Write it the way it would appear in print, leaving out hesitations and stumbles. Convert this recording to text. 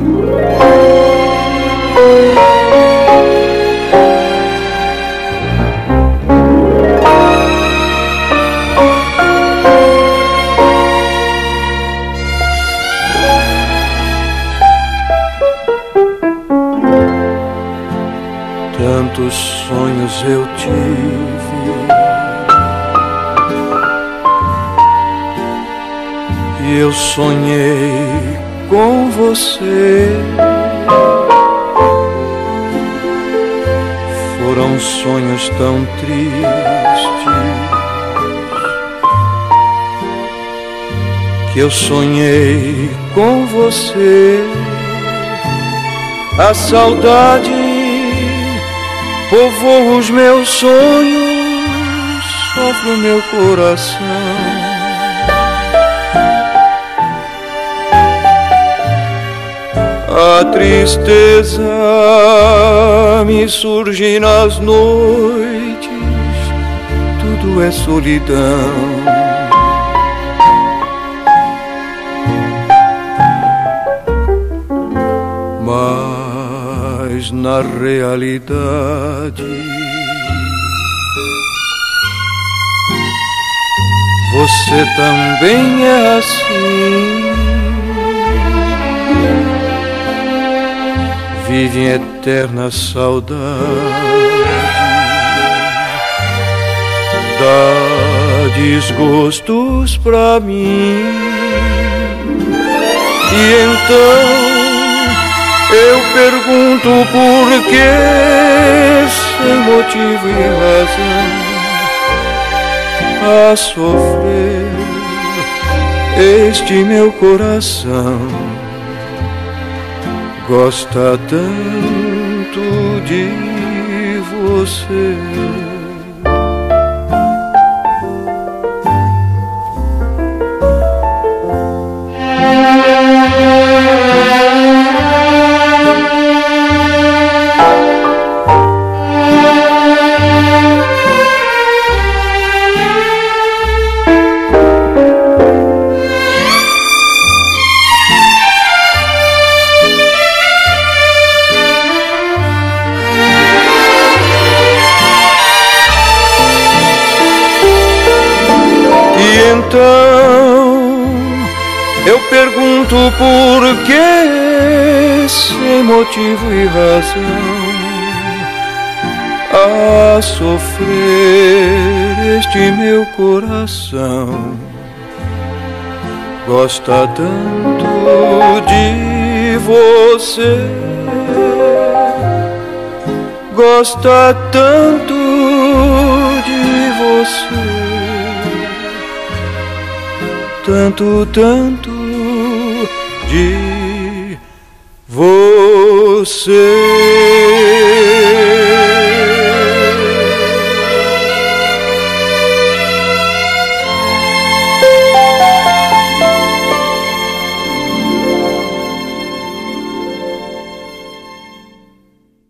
Tantos sonhos eu tive e eu sonhei com você. Foram sonhos tão tristes que eu sonhei com você. A saudade povoa os meus sonhos, sofre o meu coração. A tristeza me surge nas noites, tudo é solidão. Mas na realidade você também é assim. Vive em eterna saudade, dá desgostos pra mim. E então eu pergunto por que, sem motivo e razão, a sofrer este meu coração. Gosta tanto de você. Então eu pergunto por que, sem motivo e razão, a sofrer este meu coração. Gosta tanto de você, gosta tanto de você. Tanto, tanto de você.